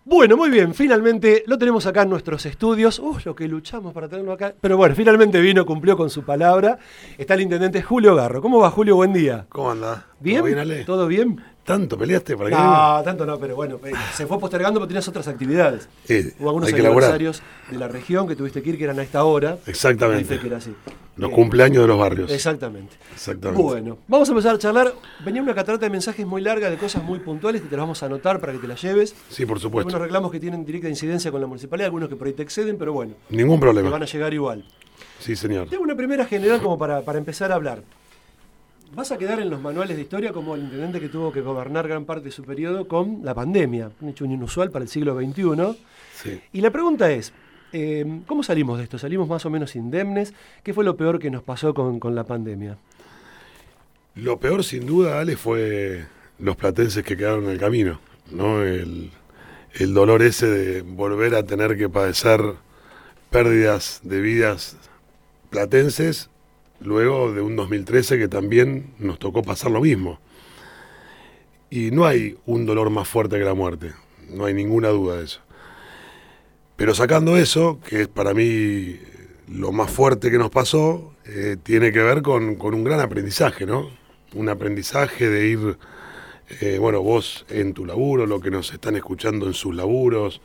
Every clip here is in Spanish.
Bueno, muy bien, finalmente lo tenemos acá en nuestros estudios. Lo que luchamos para tenerlo acá. Pero bueno, finalmente vino, cumplió con su palabra. Está el intendente Julio Garro. ¿Cómo va, Julio? Buen día. ¿Cómo andás? ¿Bien? ¿Todo bien, Ale? ¿Todo bien? ¿Tanto peleaste para que No, tanto no, pero bueno, se fue postergando porque tenías otras actividades. Hubo algunos aniversarios de la región que tuviste que ir, que eran a esta hora. Exactamente. Dice que era así. Los cumpleaños de los barrios. Exactamente. Exactamente. Bueno, vamos a empezar a charlar. Venía una catarata de mensajes muy larga, de cosas muy puntuales, que te las vamos a anotar para que te las lleves. Sí, por supuesto. Algunos reclamos que tienen directa incidencia con la municipalidad, algunos que por ahí te exceden, pero bueno. Ningún Que problema. van a llegar igual. Sí, señor. Tengo una primera general como para empezar a hablar. Vas a quedar en los manuales de historia como el intendente que tuvo que gobernar gran parte de su periodo con la pandemia, un hecho inusual para el siglo XXI. Sí. Y la pregunta es, ¿cómo salimos de esto? ¿Salimos más o menos indemnes? ¿Qué fue lo peor que nos pasó con la pandemia? Lo peor, sin duda, Ale, fue los platenses que quedaron en el camino, ¿no? El dolor ese de volver a tener que padecer pérdidas de vidas platenses, luego de un 2013 que también nos tocó pasar lo mismo. Y no hay un dolor más fuerte que la muerte, no hay ninguna duda de eso. Pero sacando eso, que es para mí lo más fuerte que nos pasó, tiene que ver con un gran aprendizaje, ¿no? Un aprendizaje de ir, vos en tu laburo, lo que nos están escuchando en sus laburos,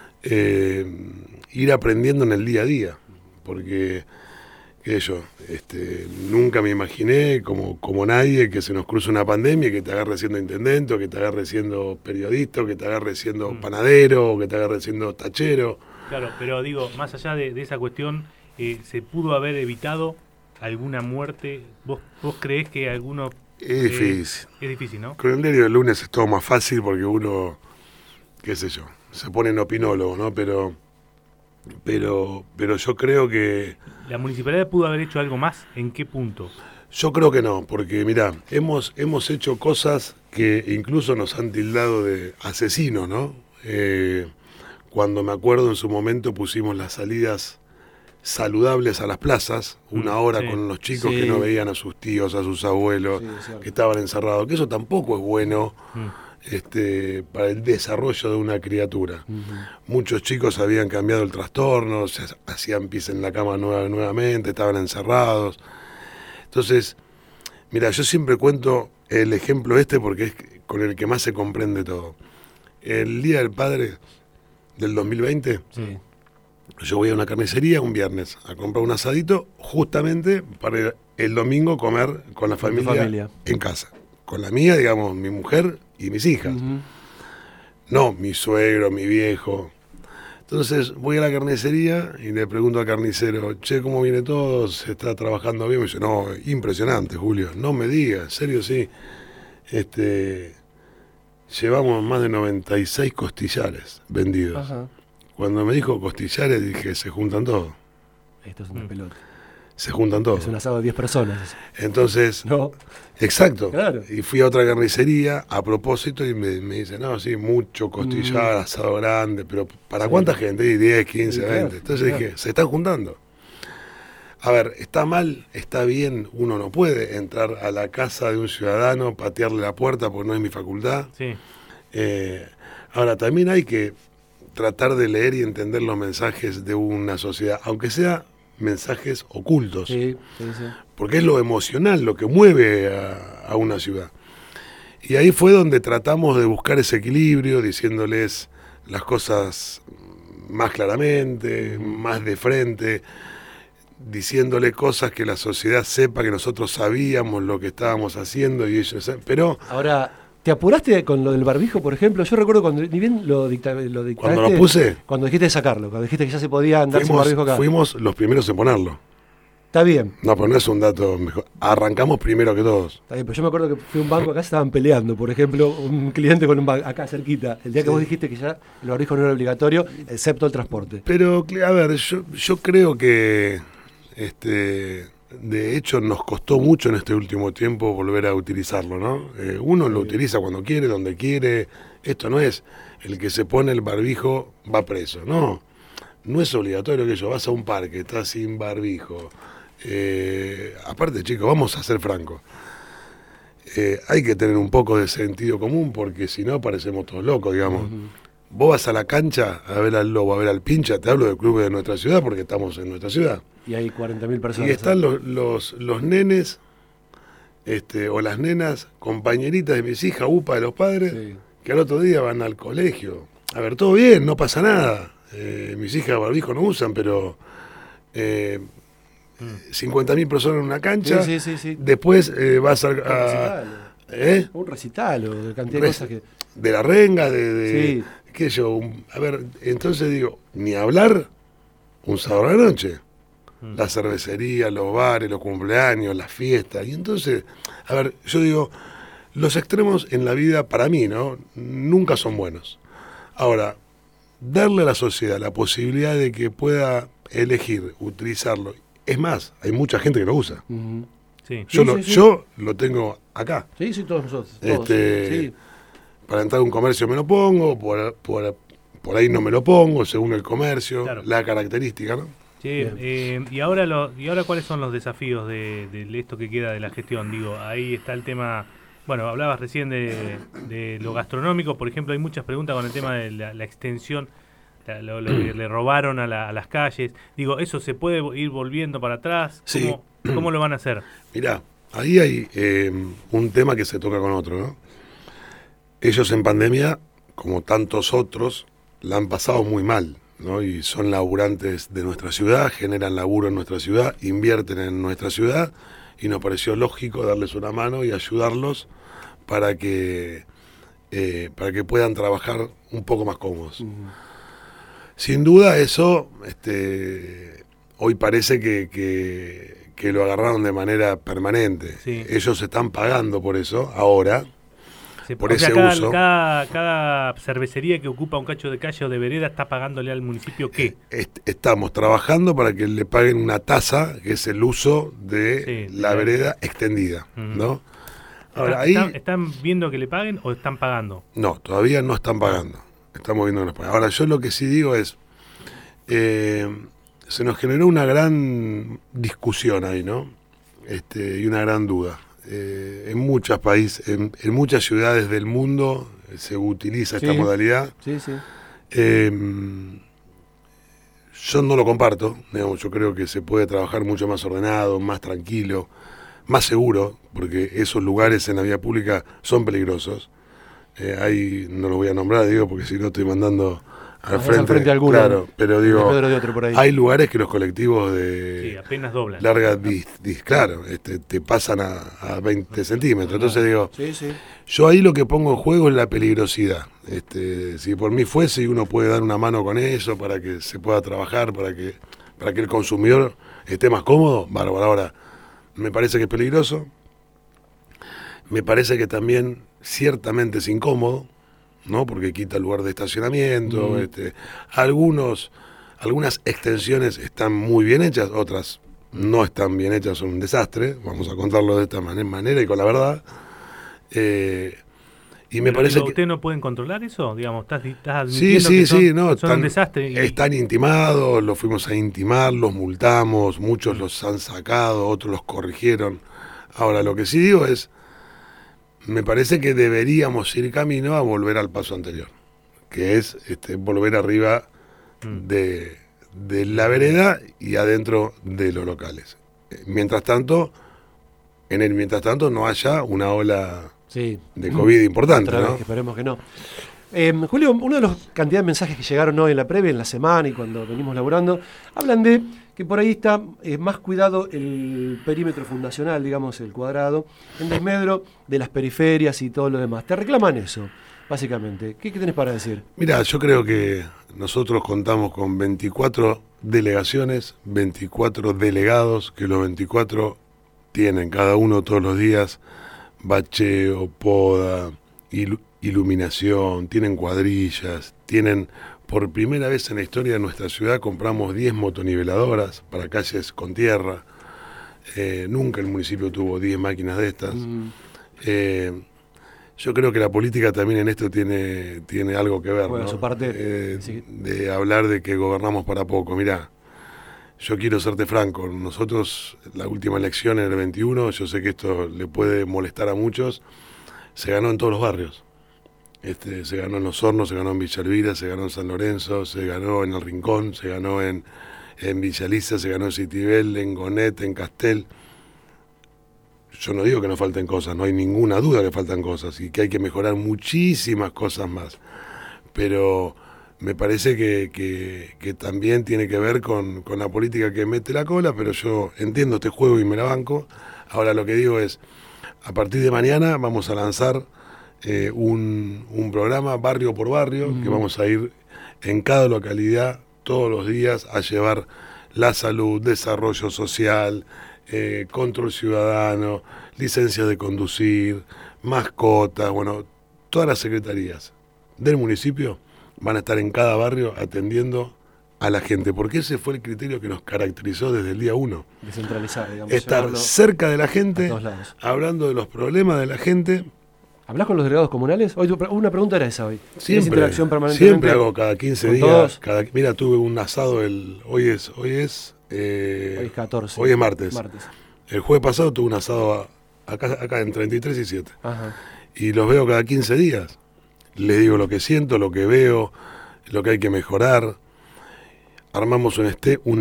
ir aprendiendo en el día a día, porque qué sé yo, nunca me imaginé como nadie que se nos cruce una pandemia, que te agarre siendo intendente, o que te agarre siendo periodista, o que te agarre siendo panadero, o que te agarre siendo tachero. Claro, pero digo, más allá de esa cuestión, ¿se pudo haber evitado alguna muerte? ¿Vos creés que alguno... Es difícil. Es difícil, ¿no? Con el diario del lunes es todo más fácil porque uno, qué sé yo, se pone en opinólogo, ¿no? Pero yo creo que... ¿La municipalidad pudo haber hecho algo más? ¿En qué punto? Yo creo que no, porque mirá, hemos hecho cosas que incluso nos han tildado de asesinos, ¿no? Cuando me acuerdo en su momento pusimos las salidas saludables a las plazas, una hora sí, con los chicos sí, que no veían a sus tíos, a sus abuelos, sí, que estaban encerrados, que eso tampoco es bueno para el desarrollo de una criatura. Muchos chicos habían cambiado el trastorno, se hacían pis en la cama nuevamente, estaban encerrados. Entonces, mira, yo siempre cuento el ejemplo porque es con el que más se comprende todo. El Día del Padre del 2020, Sí. yo voy a una carnicería un viernes a comprar un asadito justamente para el domingo comer con la Con tu familia familia. en casa. Con la mía, digamos, mi mujer y mis hijas. No, mi suegro, mi viejo. Entonces voy a la carnicería y le pregunto al carnicero, che, ¿cómo viene todo? ¿Se está trabajando bien? Me dice, no, impresionante, Julio. No me digas, en serio, sí. Llevamos más de 96 costillares vendidos. Ajá. Cuando me dijo costillares dije, se juntan todos. Esto es una pelota. Se juntan todos. Es un asado de 10 personas. Eso. Entonces, No. exacto. Claro. Y fui a otra carnicería a propósito y me dice, no, sí, mucho costillar, asado grande, pero ¿para cuánta gente? Y 10, 15, Sí, 20. claro, Entonces claro. dije, se están juntando. A ver, está mal, está bien, uno no puede entrar a la casa de un ciudadano, patearle la puerta porque no es mi facultad. Sí. Ahora, también hay que tratar de leer y entender los mensajes de una sociedad, aunque sea mensajes ocultos, Sí. porque es lo emocional lo que mueve a una ciudad. Y ahí fue donde tratamos de buscar ese equilibrio, diciéndoles las cosas más claramente, más de frente, diciéndole cosas que la sociedad sepa que nosotros sabíamos lo que estábamos haciendo y ellos, pero Ahora, ¿te apuraste con lo del barbijo, por ejemplo? Yo recuerdo cuando ni bien lo dictaste. cuando lo puse, Cuando dijiste sacarlo, cuando dijiste que ya se podía andar sin barbijo acá. fuimos los primeros en ponerlo. Está bien. No, pero no es un dato mejor. Arrancamos primero que todos. Está bien, pero yo me acuerdo que fui a un banco acá, se estaban peleando, por ejemplo, un cliente con un banco acá cerquita, el día que vos dijiste que ya el barbijo no era obligatorio, excepto el transporte. Pero, a ver, yo creo que, de hecho, nos costó mucho en este último tiempo volver a utilizarlo, ¿no? Uno lo utiliza cuando quiere, donde quiere. Esto no es el que se pone el barbijo va preso, no. No es obligatorio que vas a un parque, estás sin barbijo. Aparte, chicos, vamos a ser francos. Hay que tener un poco de sentido común porque si no parecemos todos locos, digamos. vos vas a la cancha a ver al Lobo, a ver al Pincha, te hablo del club de nuestra ciudad porque estamos en nuestra ciudad. Y hay 40.000 personas. Y están los nenes o las nenas, compañeritas de mis hijas, upa de los padres, Sí. que al otro día van al colegio. A ver, todo bien, no pasa nada. Mis hijas barbijo no usan, pero 50.000 personas en una cancha. Sí. Después vas Un recital. ¿eh? Un recital o de cantidad de cosas que... De la renga, Sí. qué sé yo. A ver, entonces digo, ni hablar un sábado a la noche. La cervecería, los bares, los cumpleaños, las fiestas. Y entonces, a ver, yo digo, los extremos en la vida, para mí, ¿no? Nunca son buenos. Ahora, darle a la sociedad la posibilidad de que pueda elegir, utilizarlo. Es más, hay mucha gente que lo usa. Ujú. Sí. Yo lo tengo acá. Sí, todos nosotros. Todos. Sí. Para entrar a un comercio me lo pongo, por ahí no me lo pongo, según el comercio, Claro. la característica, ¿no? Sí, y ahora ¿cuáles son los desafíos de esto que queda de la gestión? Digo, ahí está el tema, bueno, hablabas recién de lo gastronómico, por ejemplo, hay muchas preguntas con el tema de la extensión, lo que le robaron a las calles. Digo, ¿eso se puede ir volviendo para atrás? Sí. ¿Cómo lo van a hacer? Mirá, ahí hay un tema que se toca con otro, ¿no? Ellos en pandemia, como tantos otros, la han pasado muy mal, ¿no? Y son laburantes de nuestra ciudad, generan laburo en nuestra ciudad, invierten en nuestra ciudad, y nos pareció lógico darles una mano y ayudarlos para que puedan trabajar un poco más cómodos. Sin duda eso, hoy parece que lo agarraron de manera permanente. Sí. Ellos están pagando por eso ahora. Por O sea, ese uso. cada cervecería que ocupa un cacho de calle o de vereda está pagándole al municipio ¿qué? Estamos trabajando para que le paguen una tasa, que es el uso de la vereda extendida, ¿no? Ahora, ahí ¿Están viendo que le paguen o están pagando? no, todavía no están pagando. Estamos viendo que nos pagan. Ahora, yo lo que sí digo es, se nos generó una gran discusión ahí, ¿no? Y una gran duda. En muchos países, en muchas ciudades del mundo se utiliza esta modalidad. Sí. Yo no lo comparto, digamos, yo creo que se puede trabajar mucho más ordenado, más tranquilo, más seguro, porque esos lugares en la vía pública son peligrosos. Ahí no lo voy a nombrar, digo, porque si no estoy mandando al frente alguno, claro, pero digo, Pedro de otro por ahí. hay lugares que los colectivos de Sí, apenas doblan. larga claro, te pasan a 20 centímetros. Entonces digo, Sí. yo ahí lo que pongo en juego es la peligrosidad. Si por mí fuese y uno puede dar una mano con eso para que se pueda trabajar, para que el consumidor esté más cómodo, bárbaro. Ahora, me parece que es peligroso, me parece que también ciertamente es incómodo, ¿no? Porque quita el lugar de estacionamiento. Algunas extensiones están muy bien hechas, otras no están bien hechas, son un desastre, vamos a contarlo de esta manera y con la verdad. Y me parece que ¿ustedes no pueden controlar eso? Digamos, ¿estás admitiendo que no, son un desastre? Están intimados, los fuimos a intimar, los multamos, muchos los han sacado, otros los corrigieron. Ahora, lo que sí digo es, me parece que deberíamos ir camino a volver al paso anterior, que es volver arriba de la vereda y adentro de los locales. Mientras tanto no haya una ola de COVID importante, Otra vez, ¿no? que esperemos que no. Julio, uno de los cantidad de mensajes que llegaron hoy en la previa, en la semana y cuando venimos laburando, hablan de que por ahí está más cuidado el perímetro fundacional, digamos, el cuadrado, en desmedro de las periferias y todo lo demás. Te reclaman eso, básicamente. ¿Qué tenés para decir? Mira, yo creo que nosotros contamos con 24 delegaciones, 24 delegados, que los 24 tienen cada uno todos los días bacheo, poda, iluminación, tienen cuadrillas, tienen, por primera vez en la historia de nuestra ciudad, compramos 10 motoniveladoras para calles con tierra. Nunca el municipio tuvo 10 máquinas de estas. Yo creo que la política también en esto tiene algo que ver, bueno, ¿no? su parte, sí. De hablar de que gobernamos para poco. Mirá, yo quiero serte franco, nosotros, la última elección en el 21, yo sé que esto le puede molestar a muchos, se ganó en todos los barrios. Se ganó en Los Hornos, se ganó en Villa Elvira, se ganó en San Lorenzo, se ganó en El Rincón, se ganó en Villa Lisa, se ganó en Citibel, en Gonet, en Castel. Yo no digo que no falten cosas, no hay ninguna duda que faltan cosas y que hay que mejorar muchísimas cosas más. Pero me parece que también tiene que ver con la política que mete la cola, pero yo entiendo este juego y me la banco. Ahora lo que digo es, a partir de mañana vamos a lanzar un programa barrio por barrio, que vamos a ir en cada localidad todos los días a llevar la salud, desarrollo social, control ciudadano, licencias de conducir, mascotas, bueno, todas las secretarías del municipio van a estar en cada barrio atendiendo a la gente, porque ese fue el criterio que nos caracterizó desde el día 1. Descentralizar, digamos. Estar cerca de la gente, hablando de los problemas de la gente. ¿Hablas con los delegados comunales? Hoy una pregunta era esa hoy. Siempre, interacción permanentemente? Siempre hago cada 15 días. Mira, tuve un asado hoy es 14. Hoy es martes. El jueves pasado tuve un asado acá en 33 y 7. Ajá. Y los veo cada 15 días. Les digo lo que siento, lo que veo, lo que hay que mejorar. Armamos un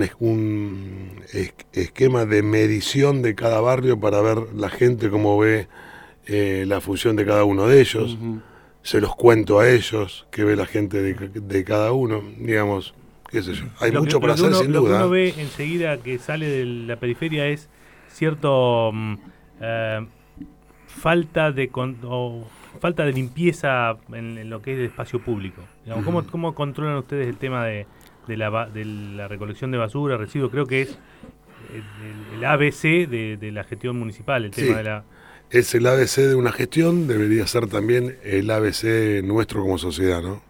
esquema de medición de cada barrio para ver la gente cómo ve la función de cada uno de ellos. Se los cuento a ellos, qué ve la gente de cada uno, digamos, qué sé yo. Hay mucho para hacer, sin duda. Lo que uno ve enseguida que sale de la periferia es cierto falta de limpieza en lo que es el espacio público. Digamos, ¿cómo controlan ustedes el tema de la recolección de basura, residuos? Creo que es el ABC de la gestión municipal, el tema de la... Es el ABC de una gestión, debería ser también el ABC nuestro como sociedad, ¿no?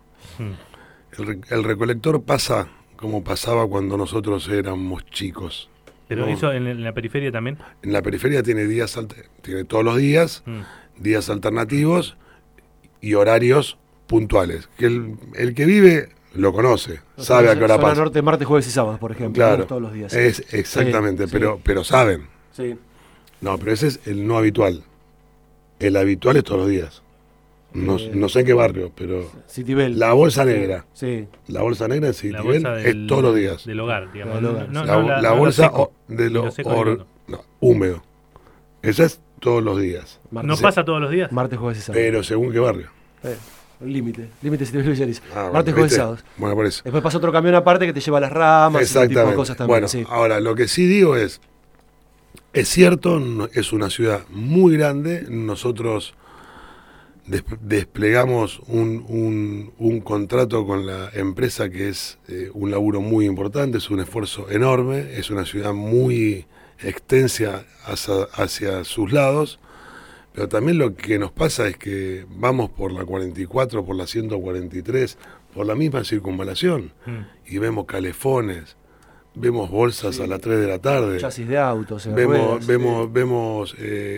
El recolector pasa como pasaba cuando nosotros éramos chicos. ¿Pero ¿no? eso en la periferia también? En la periferia tiene tiene todos los días, días alternativos y horarios puntuales. Que el que vive lo conoce, sabe a qué hora pasa. Norte, martes, jueves y sábados, por ejemplo. Claro, todos los días. Exactamente, sí. Pero saben. Sí. No, pero ese es el no habitual. El habitual es todos los días. No sé en qué barrio, pero... Citibel. La bolsa negra. Sí. La bolsa negra en Citibel es todos los días. Del hogar, digamos. La bolsa húmedo. Esa es todos los días. ¿No pasa todos los días? Martes, jueves y sábados. Pero según qué barrio. Límite Citibel y Villariza. Bueno, martes, jueves y sábados. Bueno, por eso. Después pasa otro camión aparte que te lleva las ramas, ese tipo de cosas también. Bueno, ahora, lo que sí digo es cierto, es una ciudad muy grande. Nosotros desplegamos un contrato con la empresa que es un laburo muy importante, es un esfuerzo enorme, es una ciudad muy extensa hacia sus lados, pero también lo que nos pasa es que vamos por la 44, por la 143, por la misma circunvalación, y vemos calefones, vemos bolsas a las 3 de la tarde, chasis de autos, vemos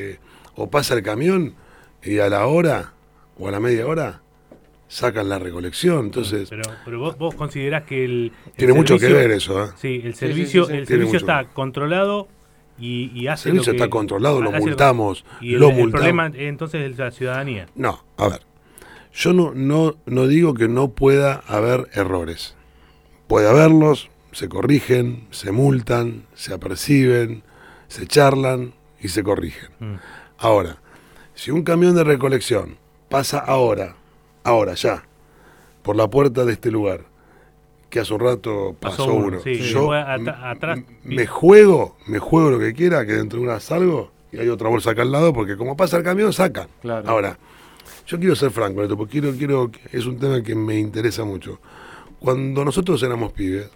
o pasa el camión y a la hora o a la media hora sacan la recolección. Entonces, pero vos considerás que el tiene mucho servicio, que ver eso, ¿eh? Sí, el servicio está controlado y hace el servicio lo que, está controlado, lo multamos, y lo el multamos. problema entonces es la ciudadanía. No, a ver, yo no digo que no pueda haber errores. Puede haberlos, se corrigen, se multan, se aperciben, se charlan y se corrigen. Ahora, si un camión de recolección pasa ahora ya, por la puerta de este lugar, que hace un rato pasó uno, sí, yo atrás me juego lo que quiera, que dentro de una salgo y hay otra bolsa acá al lado, porque como pasa el camión, sacan. Claro. Ahora, yo quiero ser franco en esto, porque es un tema que me interesa mucho. Cuando nosotros éramos pibes,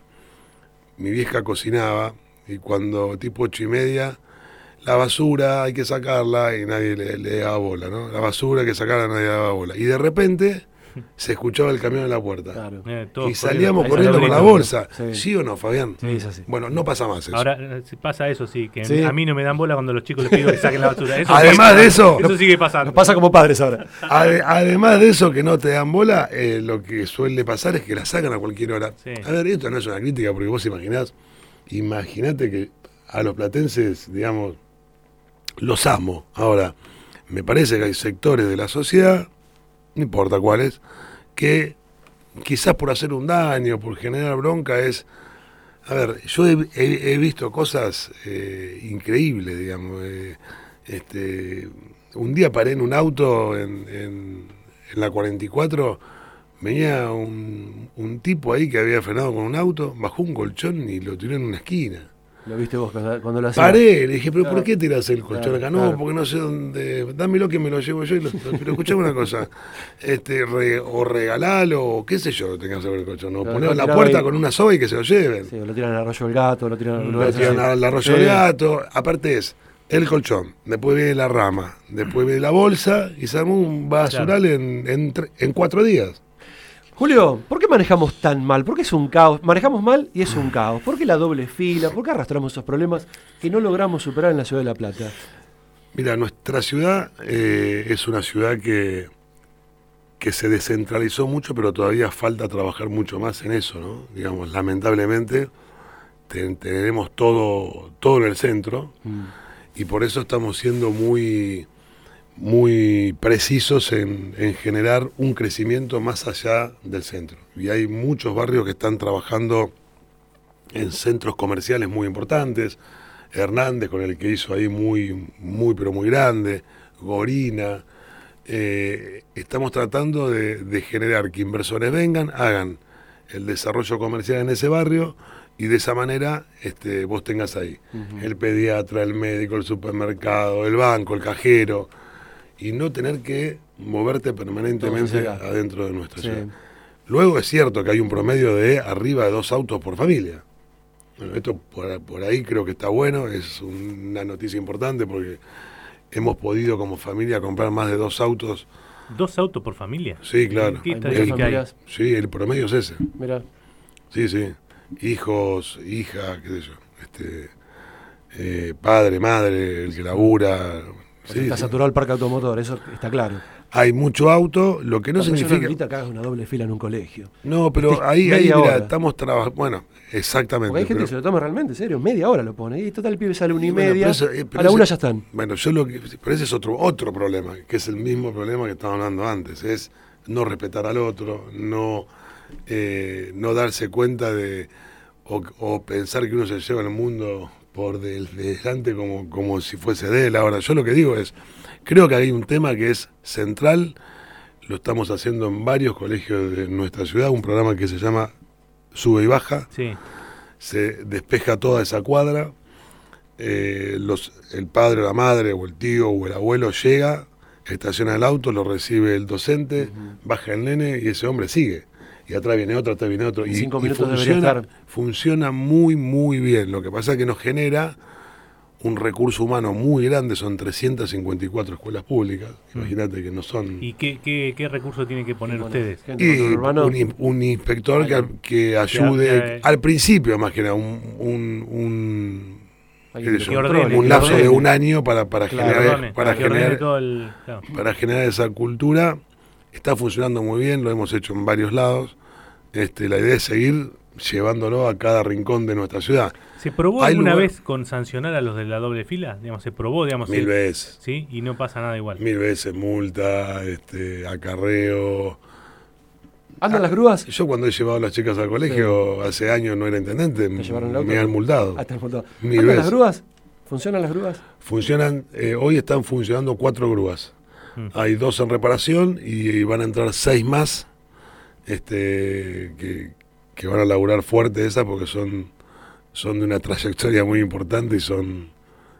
mi vieja cocinaba, y cuando tipo 8:30, la basura hay que sacarla y nadie le daba bola, ¿no? La basura hay que sacarla, nadie le daba bola. Y de repente se escuchaba el camión en la puerta. Claro. Y salíamos corriendo con la bolsa. ¿Sí o no, Fabián? Sí, es así. Bueno, no pasa más eso. Ahora pasa eso, sí, que a mí no me dan bola cuando los chicos les pido que saquen la basura. Eso además de eso... Eso sigue pasando. Nos pasa como padres ahora. Además de eso que no te dan bola, lo que suele pasar es que la sacan a cualquier hora. Sí. A ver, esto no es una crítica, porque vos imaginate que a los platenses, digamos, los amo. Ahora, me parece que hay sectores de la sociedad no importa cuáles, que quizás por hacer un daño, por generar bronca es... A ver, yo he visto cosas increíbles, digamos. Un día paré en un auto en la 44, venía un tipo ahí que había frenado con un auto, bajó un colchón y lo tiró en una esquina. ¿Lo viste vos cuando lo hacías? Paré, le dije, pero Claro. ¿por qué tirás el colchón acá? No, Claro. porque no sé dónde, dámelo que me lo llevo yo. Pero escuchame una cosa, o regalalo, o qué sé yo, tengas que ver el colchón, o Claro, ponelo en la tirado puerta ahí. con una soga y que se lo lleven. Sí, lo tiran al arroyo del gato, lo tiran a Lo lugares tiran así. al arroyo Sí. del gato, aparte es el colchón, después viene la rama, después viene la bolsa y se armó un basural en 4 días. Julio, ¿por qué manejamos tan mal? ¿Por qué es un caos? Manejamos mal y es un caos. ¿Por qué la doble fila? ¿Por qué arrastramos esos problemas que no logramos superar en la ciudad de La Plata? Mira, nuestra ciudad es una ciudad que se descentralizó mucho, pero todavía falta trabajar mucho más en eso, ¿no? Digamos, lamentablemente tenemos todo en el centro y por eso estamos siendo muy precisos en generar un crecimiento más allá del centro. Y hay muchos barrios que están trabajando en centros comerciales muy importantes. Hernández, con el que hizo ahí pero muy grande, Gorina. Estamos tratando de generar que inversores vengan, hagan el desarrollo comercial en ese barrio y de esa manera vos tengas ahí el pediatra, el médico, el supermercado, el banco, el cajero, y no tener que moverte permanentemente Todo cerca. adentro de nuestra Sí. ciudad. Luego es cierto que hay un promedio de arriba de 2 autos por familia. Bueno, esto por ahí creo que está bueno, es una noticia importante porque hemos podido como familia comprar más de 2 autos. ¿2 autos por familia? Sí, claro. ¿Qué Hay muchas estadística hay? familias. Sí, el promedio es ese. Mirá, Sí, sí. Hijos, hijas, qué sé yo. Padre, madre, el que labura. Sí, está sí. saturado el parque automotor, eso está claro. Hay mucho auto, lo que no Pero eso significa... habilita que hagas una doble fila en un colegio. No, pero Este, ahí media mira, hora. estamos trabajando... Bueno, exactamente. Porque hay gente pero- que se lo toma realmente en serio, media hora lo pone. Y total el pibe sale 1:30, Bueno, pero eso- pero a la ese- 1 ya están. Bueno, pero ese es otro problema, que es el mismo problema que estábamos hablando antes, es no respetar al otro, no darse cuenta de, o pensar que uno se lleva el mundo por delante como si fuese de él. Ahora, yo lo que digo es, creo que hay un tema que es central, lo estamos haciendo en varios colegios de nuestra ciudad, un programa que se llama Sube y Baja, Sí. se despeja toda esa cuadra, el padre o la madre o el tío o el abuelo llega, estaciona el auto, lo recibe el docente, baja el nene y ese hombre sigue. Y atrás viene otro, atrás viene otro. En Y 5 minutos debería estar. funciona muy bien. Lo que pasa es que nos genera un recurso humano muy grande, son 354 escuelas públicas. Imagínate que no son... ¿Y qué recurso tienen que poner Bueno, ustedes? gente de control urbano. un inspector que ayude, al principio más que nada, Alguien qué sé que yo, controle, un que lapso de ordene. un año para Claro, generar, para que ordene generar, todo el... claro. para generar esa cultura. Está funcionando muy bien, lo hemos hecho en varios lados. La idea es seguir llevándolo a cada rincón de nuestra ciudad. ¿Se probó Hay alguna lugar- vez con sancionar a los de la doble fila? Digamos, se probó, digamos, Mil sí, veces. ¿sí? Y no pasa nada igual. 1000 veces multa, acarreo. ¿Andan las grúas? Yo cuando he llevado a las chicas al colegio, hace años no era intendente, ¿Te llevaron el auto? me han multado. Ah, te han multado. 1000 ¿Andan las veces. grúas? ¿Funcionan las grúas? Funcionan, hoy están funcionando 4 grúas. Hay 2 en reparación y van a entrar 6 más que van a laburar fuerte esas porque son de una trayectoria muy importante y son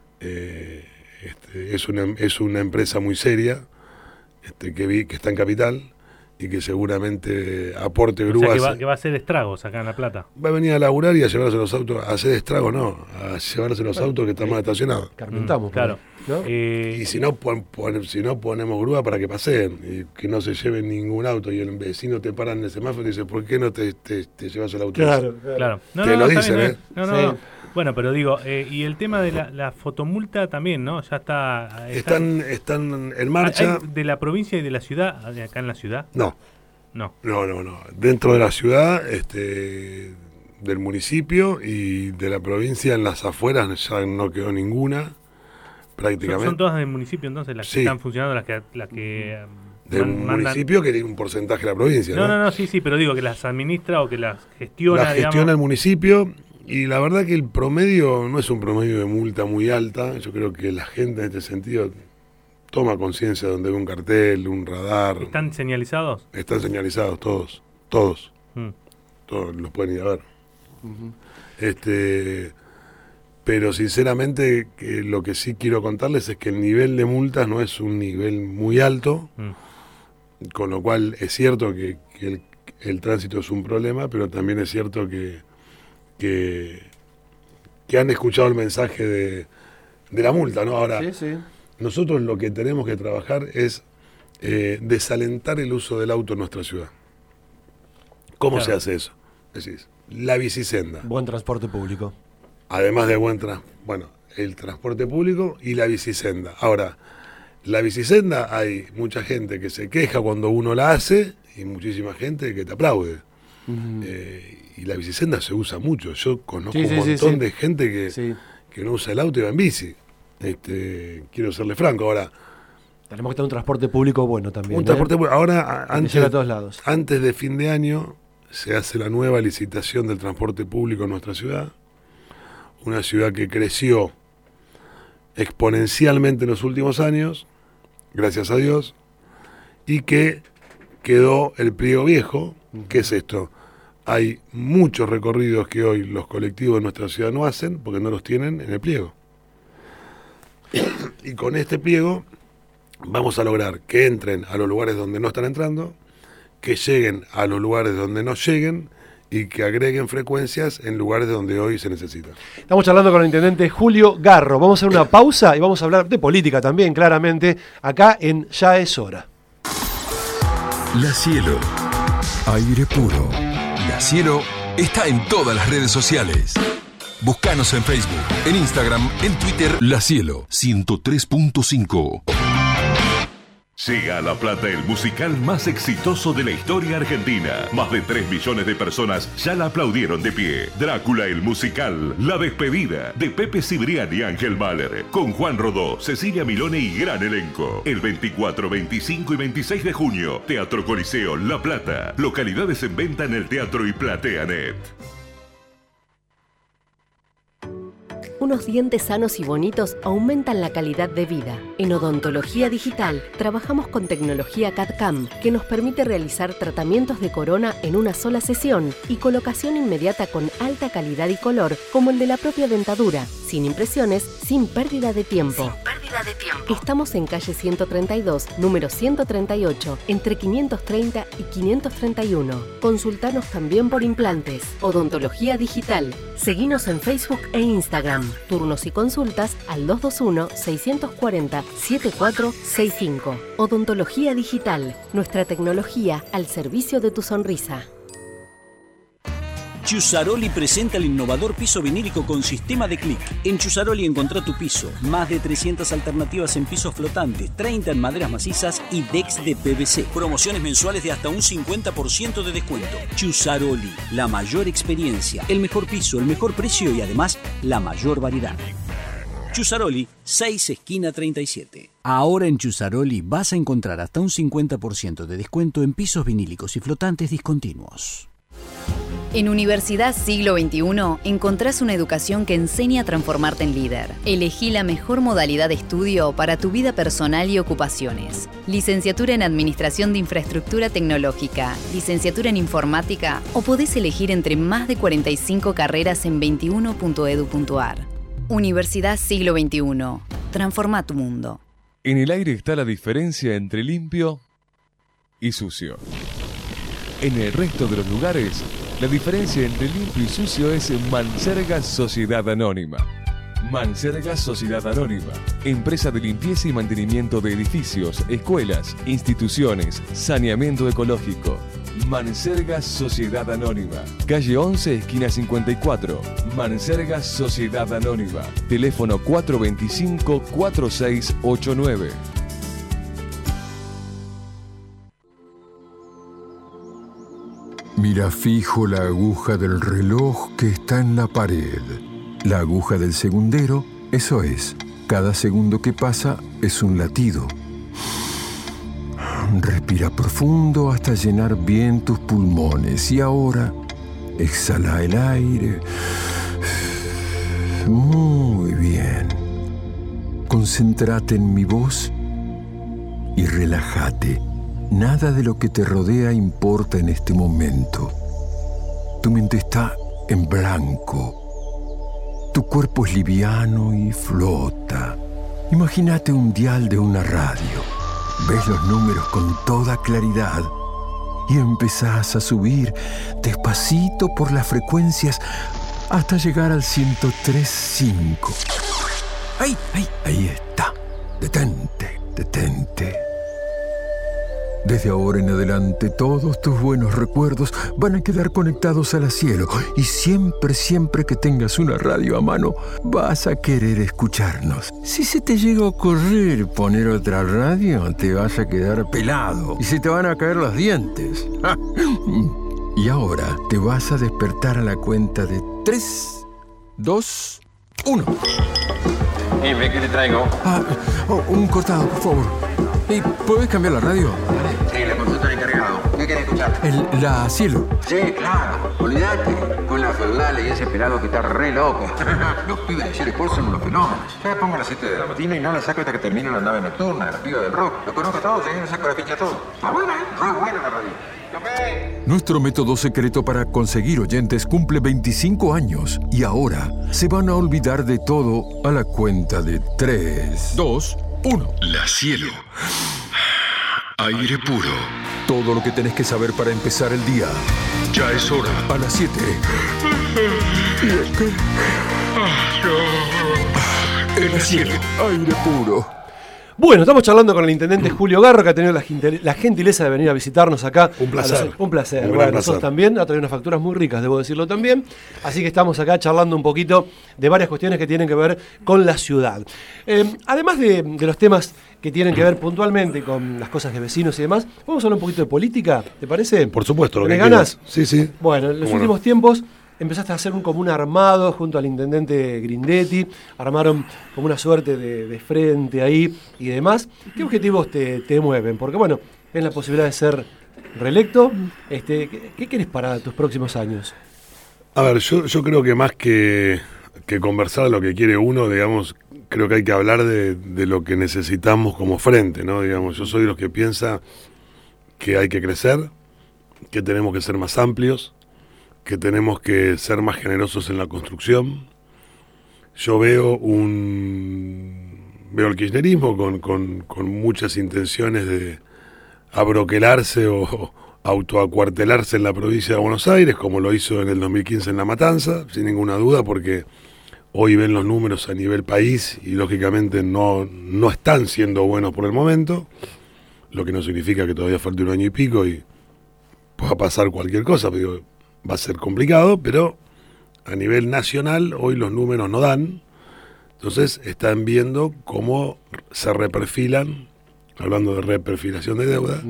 es una empresa muy seria que está en Capital y que seguramente aporte O grúas. sea, que va a hacer estragos acá en La Plata. Va a venir a laburar y a llevarse los autos, a hacer estragos no, a llevarse los autos que están mal estacionados. Carpintamos. Claro. por ahí, ¿no? Y si no, si no ponemos grúa para que paseen y que no se lleven ningún auto y el vecino te para en el semáforo y dice, ¿por qué no te llevas el auto? Claro. Claro. No, Te no, lo está dicen, bien, ¿eh? No, no, Sí. no. Bueno, pero digo, y el tema de la fotomulta también, ¿no? Ya está... Están en marcha. ¿Hay de la provincia y de la ciudad, acá en la ciudad? No. No. Dentro de la ciudad, del municipio y de la provincia, en las afueras ya no quedó ninguna, prácticamente. ¿Son todas del municipio entonces las que Sí. están funcionando, las que de un municipio que tiene un porcentaje de la provincia. No, sí, pero digo que las administra o que las gestiona. Las gestiona el municipio, y la verdad que el promedio no es un promedio de multa muy alta. Yo creo que la gente en este sentido toma conciencia donde ve un cartel, un radar. ¿Están señalizados? Están señalizados todos. Todos los pueden ir a ver. Pero sinceramente lo que sí quiero contarles es que el nivel de multas no es un nivel muy alto, con lo cual es cierto que el tránsito es un problema, pero también es cierto que han escuchado el mensaje de la multa, ¿no? Ahora, sí. Nosotros lo que tenemos que trabajar es desalentar el uso del auto en nuestra ciudad. ¿Cómo se hace eso? Decís, la bicisenda. Buen transporte público. Además de el transporte público y la bicisenda. Ahora, la bicisenda, hay mucha gente que se queja cuando uno la hace y muchísima gente que te aplaude. Y la bicisenda se usa mucho. Yo conozco un montón de gente que no usa el auto y va en bici. Quiero serle franco. Ahora, tenemos que tener un transporte público bueno también. Un transporte público. Ahora, a todos lados. Antes de fin de año se hace la nueva licitación del transporte público en nuestra ciudad. Una ciudad que creció exponencialmente en los últimos años, gracias a Dios, y que quedó el pliego viejo. ¿Qué es esto? Hay muchos recorridos que hoy los colectivos de nuestra ciudad no hacen porque no los tienen en el pliego. Y con este pliego vamos a lograr que entren a los lugares donde no están entrando, que lleguen a los lugares donde no lleguen y que agreguen frecuencias en lugares donde hoy se necesita. Estamos charlando con el intendente Julio Garro. Vamos a hacer una pausa y vamos a hablar de política también, claramente, acá en Ya es Hora. La Cielo. Aire puro. La Cielo está en todas las redes sociales. Búscanos en Facebook, en Instagram, en Twitter. La Cielo 103.5. Llega a La Plata el musical más exitoso de la historia argentina. Más de 3 millones de personas ya la aplaudieron de pie. Drácula el musical, La Despedida, de Pepe Cibrián y Ángel Mahler, con Juan Rodó, Cecilia Milone y gran elenco. El 24, 25 y 26 de junio, Teatro Coliseo, La Plata. Localidades en venta en el teatro y PlateaNet. Unos dientes sanos y bonitos aumentan la calidad de vida. En Odontología Digital trabajamos con tecnología CAD/CAM que nos permite realizar tratamientos de corona en una sola sesión y colocación inmediata con alta calidad y color, como el de la propia dentadura, sin impresiones, sin pérdida de tiempo. Estamos en calle 132, número 138, entre 530 y 531. Consultanos también por implantes. Odontología Digital. Seguinos en Facebook e Instagram. Turnos y consultas al 221-640-7465. Odontología Digital. Nuestra tecnología al servicio de tu sonrisa. Chusaroli presenta el innovador piso vinílico con sistema de clic. En Chusaroli encontrá tu piso. Más de 300 alternativas en pisos flotantes, 30 en maderas macizas y decks de PVC. Promociones mensuales de hasta un 50% de descuento. Chusaroli, la mayor experiencia, el mejor piso, el mejor precio y además la mayor variedad. Chusaroli, 6 esquina 37. Ahora en Chusaroli vas a encontrar hasta un 50% de descuento en pisos vinílicos y flotantes discontinuos. En Universidad Siglo XXI encontrás una educación que enseña a transformarte en líder. Elegí la mejor modalidad de estudio para tu vida personal y ocupaciones. Licenciatura en Administración de Infraestructura Tecnológica, licenciatura en Informática o podés elegir entre más de 45 carreras en 21.edu.ar. Universidad Siglo XXI. Transforma tu mundo. En el aire está la diferencia entre limpio y sucio. En el resto de los lugares, la diferencia entre limpio y sucio es Manserga Sociedad Anónima. Manserga Sociedad Anónima, empresa de limpieza y mantenimiento de edificios, escuelas, instituciones, saneamiento ecológico. Manserga Sociedad Anónima, calle 11, esquina 54. Manserga Sociedad Anónima, teléfono 425-4689. Mira fijo la aguja del reloj que está en la pared. La aguja del segundero, eso es. Cada segundo que pasa es un latido. Respira profundo hasta llenar bien tus pulmones. Y ahora, exhala el aire. Muy bien. Concéntrate en mi voz y relájate. Nada de lo que te rodea importa en este momento. Tu mente está en blanco. Tu cuerpo es liviano y flota. Imagínate un dial de una radio. Ves los números con toda claridad y empezás a subir despacito por las frecuencias hasta llegar al 103.5. Ahí está. Detente. Desde ahora en adelante, todos tus buenos recuerdos van a quedar conectados al cielo. Y siempre que tengas una radio a mano, vas a querer escucharnos. Si se te llega a ocurrir poner otra radio, te vas a quedar pelado. Y se te van a caer los dientes. Y ahora te vas a despertar a la cuenta de 3, 2, 1. Dime, ¿qué te traigo? Un cortado, por favor. ¿Puedes cambiar la radio? Sí, la consulta del encargado. ¿Qué querés escuchar? La Cielo. Sí, claro. Olvídate. Con la feudal y ese pelado que está re loco. Los pibes de Cielo Sport son unos fenómenos. Yo me pongo a las 7 de la mañana y no la saco hasta que termine la nave nocturna de los pibes del rock. Los conozco a todos, le saco la ficha a todos. Está buena, ¿eh? Re buena la radio. Nuestro método secreto para conseguir oyentes cumple 25 años y ahora se van a olvidar de todo a la cuenta de 3, 2, 1. La Cielo. Aire puro. Todo lo que tenés que saber para empezar el día. Ya es hora. A las 7. En la Cielo. Aire puro. Bueno, estamos charlando con el intendente Julio Garro, que ha tenido la gentileza de venir a visitarnos acá. Un placer. Un placer. Un bueno, placer. nosotros también, ha traído unas facturas muy ricas, debo decirlo también. Así que estamos acá charlando un poquito de varias cuestiones que tienen que ver con la ciudad. Además de los temas que tienen que ver puntualmente con las cosas de vecinos y demás, ¿vamos a hablar un poquito de política? ¿Te parece? Por supuesto. ¿Tenés ganas? Sí. Bueno, en los últimos tiempos empezaste a hacer como un armado junto al intendente Grindetti, armaron como una suerte de frente ahí y demás. ¿Qué objetivos te mueven? Porque bueno, es la posibilidad de ser reelecto. ¿Qué querés para tus próximos años? A ver, yo creo que más que conversar lo que quiere uno, digamos, creo que hay que hablar de lo que necesitamos como frente, ¿no? Digamos, yo soy de los que piensa que hay que crecer, que tenemos que ser más amplios, que tenemos que ser más generosos en la construcción. Yo veo el kirchnerismo con muchas intenciones de abroquelarse o autoacuartelarse en la provincia de Buenos Aires, como lo hizo en el 2015 en La Matanza, sin ninguna duda, porque hoy ven los números a nivel país y lógicamente no están siendo buenos por el momento, lo que no significa que todavía falte un año y pico y pueda pasar cualquier cosa, pero va a ser complicado, pero a nivel nacional hoy los números no dan. Entonces están viendo cómo se reperfilan, hablando de reperfilación de deuda,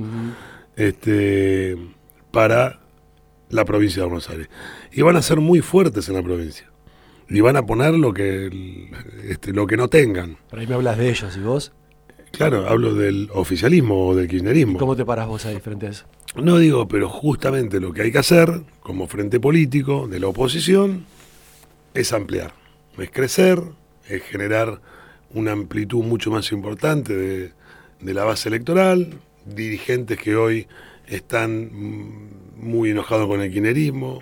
para la provincia de Buenos Aires. Y van a ser muy fuertes en la provincia. Y van a poner lo que no tengan. Por ahí me hablas de ellos, ¿y vos? Claro, hablo del oficialismo o del kirchnerismo. ¿Cómo te parás vos ahí frente a eso? No digo, pero justamente lo que hay que hacer como frente político de la oposición es ampliar, es crecer, es generar una amplitud mucho más importante de la base electoral, dirigentes que hoy están muy enojados con el kirchnerismo,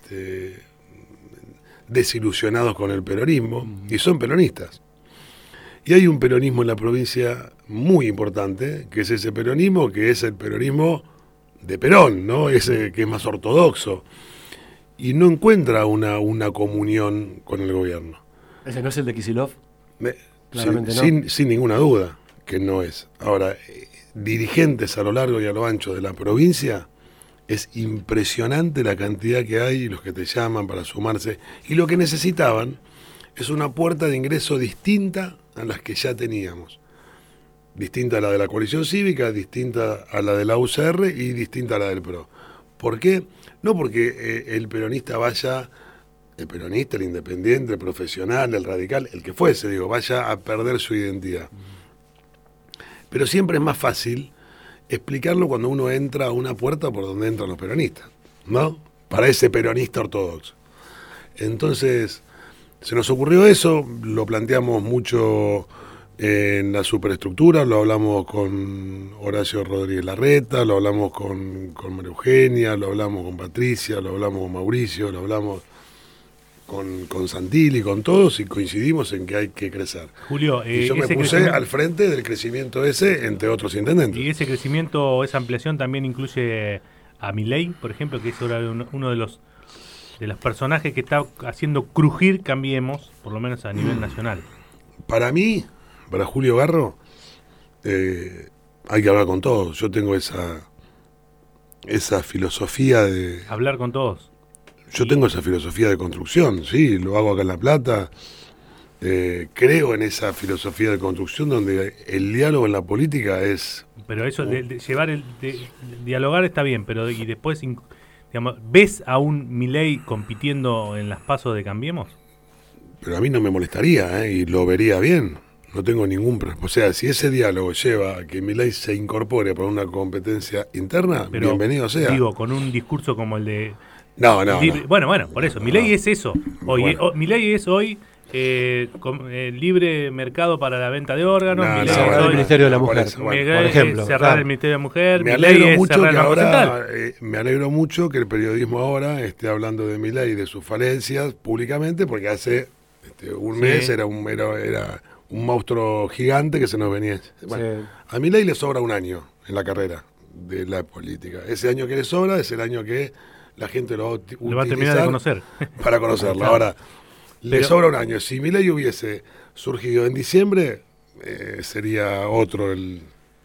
desilusionados con el peronismo, y son peronistas. Y hay un peronismo en la provincia muy importante, que es ese peronismo, que es el peronismo de Perón, ¿no? Ese que es más ortodoxo. Y no encuentra una comunión con el gobierno. ¿Ese no es el de Kicillof? Claramente no. Sin ninguna duda que no es. Ahora, dirigentes a lo largo y a lo ancho de la provincia, es impresionante la cantidad que hay, los que te llaman para sumarse. Y lo que necesitaban es una puerta de ingreso distinta a las que ya teníamos. Distinta a la de la coalición cívica, distinta a la de la UCR y distinta a la del PRO. ¿Por qué? No porque el peronista vaya, el peronista, el independiente, el profesional, el radical, el que fuese, digo, vaya a perder su identidad. Pero siempre es más fácil explicarlo cuando uno entra a una puerta por donde entran los peronistas, ¿no? Para ese peronista ortodoxo. Entonces, se nos ocurrió eso, lo planteamos mucho en la superestructura, lo hablamos con Horacio Rodríguez Larreta, lo hablamos con María Eugenia, lo hablamos con Patricia, lo hablamos con Mauricio, lo hablamos con Santilli, con todos, y coincidimos en que hay que crecer. Julio, y yo me puse al frente del crecimiento ese, entre otros intendentes. ¿Y ese crecimiento, esa ampliación también incluye a Milei, por ejemplo, que es ahora uno de los personajes que está haciendo crujir Cambiemos, por lo menos a nivel nacional? Para mí, para Julio Garro, hay que hablar con todos. Yo tengo esa filosofía de... Hablar con todos. Yo tengo esa filosofía de construcción, sí, lo hago acá en La Plata. Creo en esa filosofía de construcción donde el diálogo en la política es... Pero eso de dialogar está bien, pero y después, digamos, ¿ves a un Milei compitiendo en las pasos de Cambiemos? Pero a mí no me molestaría, y lo vería bien. No tengo ningún problema. O sea, si ese diálogo lleva a que Milei se incorpore por una competencia interna, pero, bienvenido sea. Digo, con un discurso como el de... No. Bueno, por eso. Milei es eso. Hoy, Milei es hoy libre mercado para la venta de órganos. Cerrar el Ministerio de la Mujer, por ejemplo. Cerrar el Ministerio de la Mujer. Me alegro mucho que ahora, me alegro mucho que el periodismo ahora esté hablando de Milei y de sus falencias públicamente, porque hace un mes era un monstruo gigante que se nos venía. Bueno, a Milei le sobra un año en la carrera de la política. Ese año que le sobra es el año que la gente lo va a terminar de conocer. Para conocerlo. Ahora, le sobra un año. Si Milei hubiese surgido en diciembre, sería otro el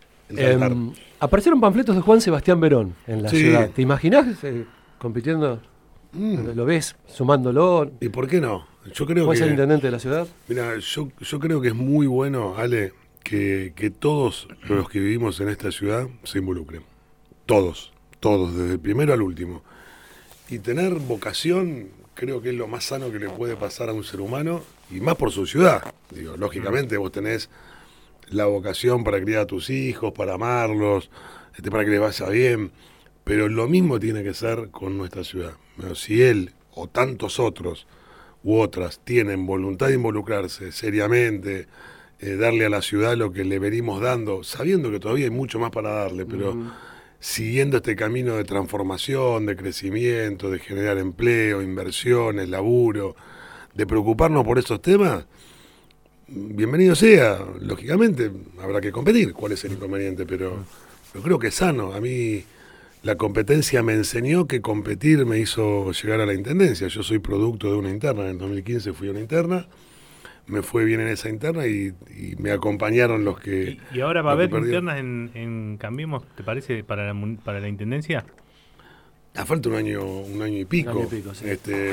aparecieron panfletos de Juan Sebastián Verón en la ciudad. ¿Te imaginás compitiendo? ¿Lo ves sumándolo? ¿Y por qué no? Yo creo ¿Puede ser intendente de la ciudad? Mira, yo creo que es muy bueno, Ale, que todos los que vivimos en esta ciudad se involucren. Todos, desde el primero al último. Y tener vocación creo que es lo más sano que le puede pasar a un ser humano, y más por su ciudad. Digo, lógicamente vos tenés la vocación para criar a tus hijos, para amarlos, para que les vaya bien, pero lo mismo tiene que ser con nuestra ciudad. Pero si él o tantos otros u otras tienen voluntad de involucrarse seriamente, darle a la ciudad lo que le venimos dando, sabiendo que todavía hay mucho más para darle, pero siguiendo este camino de transformación, de crecimiento, de generar empleo, inversiones, laburo, de preocuparnos por esos temas, bienvenido sea. Lógicamente habrá que competir, cuál es el inconveniente, pero yo creo que es sano. A mí la competencia me enseñó que competir me hizo llegar a la intendencia. Yo soy producto de una interna, en el 2015 fui a una interna, me fue bien en esa interna y me acompañaron los que... ¿Y ahora va a haber internas en Cambiemos, te parece, para la intendencia? Falta un año y pico. Un año y pico, sí.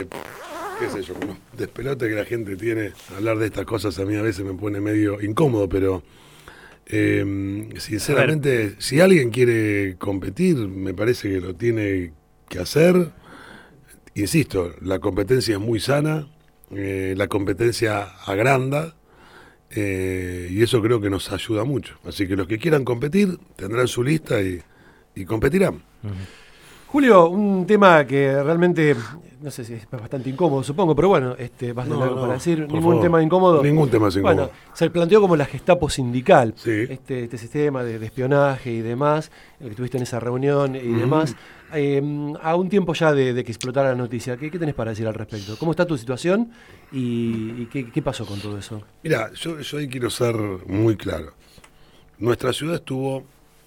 Qué sé yo, con los despelotes que la gente tiene, hablar de estas cosas a mí a veces me pone medio incómodo, pero sinceramente, si alguien quiere competir, me parece que lo tiene que hacer. Insisto, la competencia es muy sana, la competencia agranda, y eso creo que nos ayuda mucho. Así que los que quieran competir tendrán su lista y competirán. Julio, un tema que realmente, no sé si es bastante incómodo, supongo, pero bueno, vas a tener algo para decir. ¿Ningún tema incómodo? Ningún tema es incómodo. Bueno, se planteó como la Gestapo sindical, sí. este sistema de espionaje y demás, el que estuviste en esa reunión y demás, a un tiempo ya de que explotara la noticia. ¿Qué tenés para decir al respecto? ¿Cómo está tu situación y qué pasó con todo eso? Mira, yo ahí quiero ser muy claro. Nuestra ciudad estuvo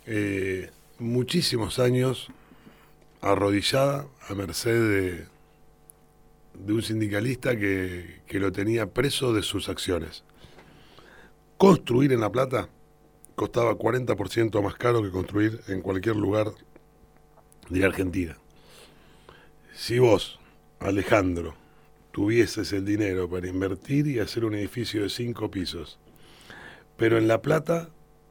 muchísimos años arrodillada a merced de un sindicalista que lo tenía preso de sus acciones. Construir en La Plata costaba 40% más caro que construir en cualquier lugar de Argentina. Si vos, Alejandro, tuvieses el dinero para invertir y hacer un edificio de 5 pisos, pero en La Plata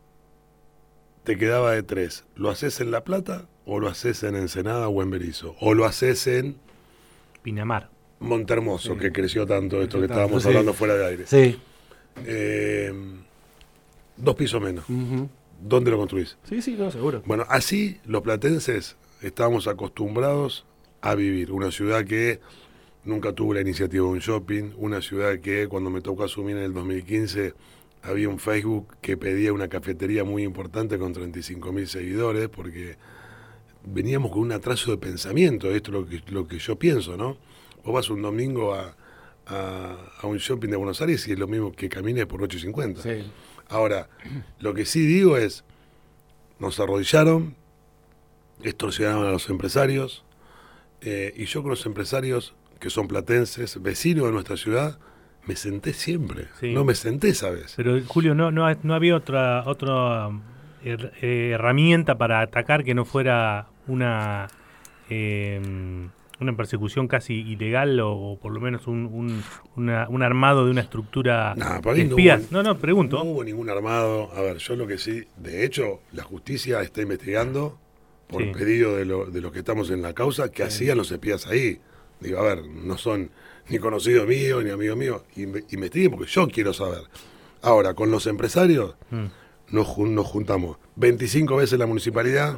te quedaba de 3, ¿lo haces en La Plata o lo haces en Ensenada o en Berisso? ¿O lo haces en Pinamar? Montermoso, sí, que creció tanto, esto que estábamos hablando fuera de aire. Sí. 2 pisos menos. ¿dónde lo construís? Sí, no, seguro. Bueno, así los platenses estábamos acostumbrados a vivir. Una ciudad que nunca tuvo la iniciativa de un shopping, una ciudad que cuando me tocó asumir en el 2015 había un Facebook que pedía una cafetería muy importante con 35.000 seguidores, porque veníamos con un atraso de pensamiento. Esto es lo que yo pienso, ¿no? Vos vas un domingo a un shopping de Buenos Aires y es lo mismo que camines por 8.50. Sí. Ahora, lo que sí digo es, nos arrodillaron, extorsionaron a los empresarios, y yo con los empresarios que son platenses, vecinos de nuestra ciudad, me senté siempre. Sí. No me senté esa vez. Pero, Julio, no había otra herramienta para atacar que no fuera una persecución casi ilegal o por lo menos un armado de una estructura de espías. Pregunto. No hubo ningún armado. A ver, yo lo que sí, de hecho, la justicia está investigando por pedido de los que estamos en la causa que hacían los espías ahí. Digo, a ver, no son ni conocidos míos ni amigos míos. Investiguen porque yo quiero saber. Ahora, con los empresarios nos juntamos 25 veces en la municipalidad,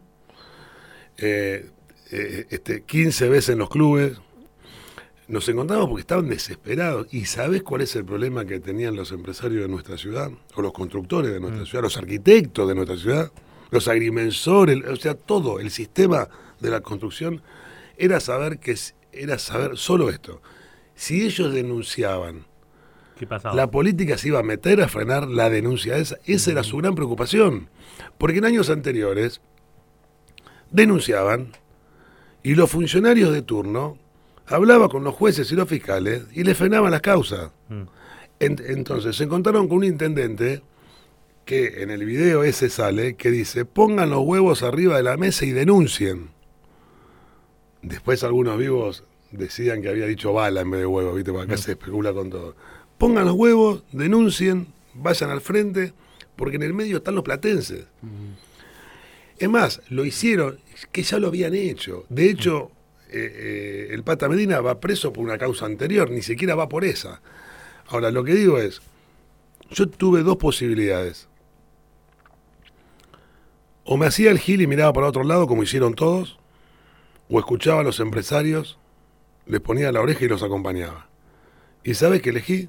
15 veces en los clubes. Nos encontramos porque estaban desesperados. ¿Y sabés cuál es el problema que tenían los empresarios de nuestra ciudad? O los constructores de nuestra ciudad, los arquitectos de nuestra ciudad, los agrimensores, o sea, todo el sistema de la construcción era saber solo esto. Si ellos denunciaban, ¿qué pasaba? La política se iba a meter a frenar la denuncia esa. Esa era su gran preocupación. Porque en años anteriores denunciaban y los funcionarios de turno hablaban con los jueces y los fiscales y les frenaban las causas. Entonces se encontraron con un intendente que en el video ese sale, que dice, pongan los huevos arriba de la mesa y denuncien. Después algunos vivos decían que había dicho bala en vez de huevos, ¿viste? Porque acá se especula con todo. Pongan los huevos, denuncien, vayan al frente, porque en el medio están los platenses. Es más, lo hicieron, que ya lo habían hecho. De hecho, el Pata Medina va preso por una causa anterior, ni siquiera va por esa. Ahora, lo que digo es, yo tuve dos posibilidades. O me hacía el gil y miraba para otro lado, como hicieron todos, o escuchaba a los empresarios, les ponía la oreja y los acompañaba. ¿Y sabes qué elegí?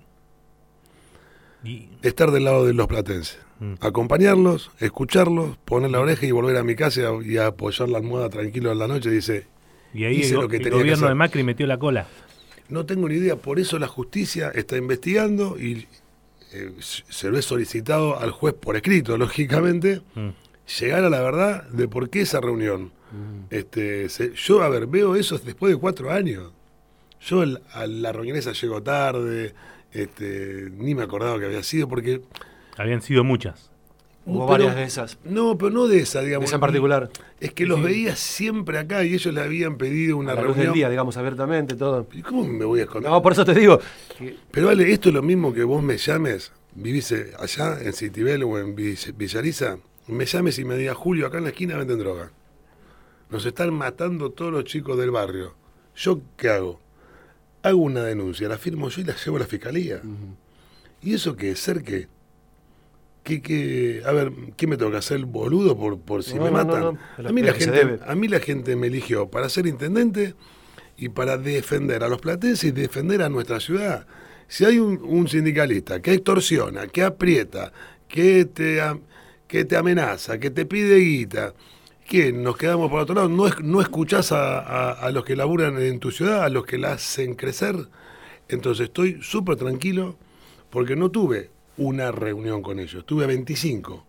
Estar del lado de los platenses. Acompañarlos, escucharlos, poner la oreja y volver a mi casa y a apoyar la almohada tranquilo en la noche. Y ahí el gobierno de Macri metió la cola. No tengo ni idea, por eso la justicia está investigando y se lo he solicitado al juez por escrito, lógicamente, llegar a la verdad de por qué esa reunión. Yo, veo eso después de 4 años. Yo a la reunión esa llego tarde, ni me acordaba que había sido, porque... Habían sido muchas. Hubo varias de esas. No, pero no de esa, digamos. De esa en particular. Es que los veía siempre acá y ellos le habían pedido una reunión. Luz del día, digamos, abiertamente, todo. ¿Y cómo me voy a esconder? No, por eso te digo. Pero vale, esto es lo mismo que vos me llames, vivís allá en Citibel o en Villariza, me llames y me digas, Julio, acá en la esquina venden droga. Nos están matando todos los chicos del barrio. ¿Yo qué hago? Hago una denuncia, la firmo yo y la llevo a la fiscalía. ¿Y eso qué es? ¿Ser qué? A ver, ¿qué me tengo que hacer el boludo por si me matan? No. A mí la gente me eligió para ser intendente y para defender a los platenses y defender a nuestra ciudad. Si hay un sindicalista que extorsiona, que aprieta, que te amenaza, que te pide guita, ¿qué? ¿Nos quedamos por otro lado? ¿No escuchás a los que laburan en tu ciudad, a los que la hacen crecer? Entonces estoy súper tranquilo porque no tuve una reunión con ellos, tuve 25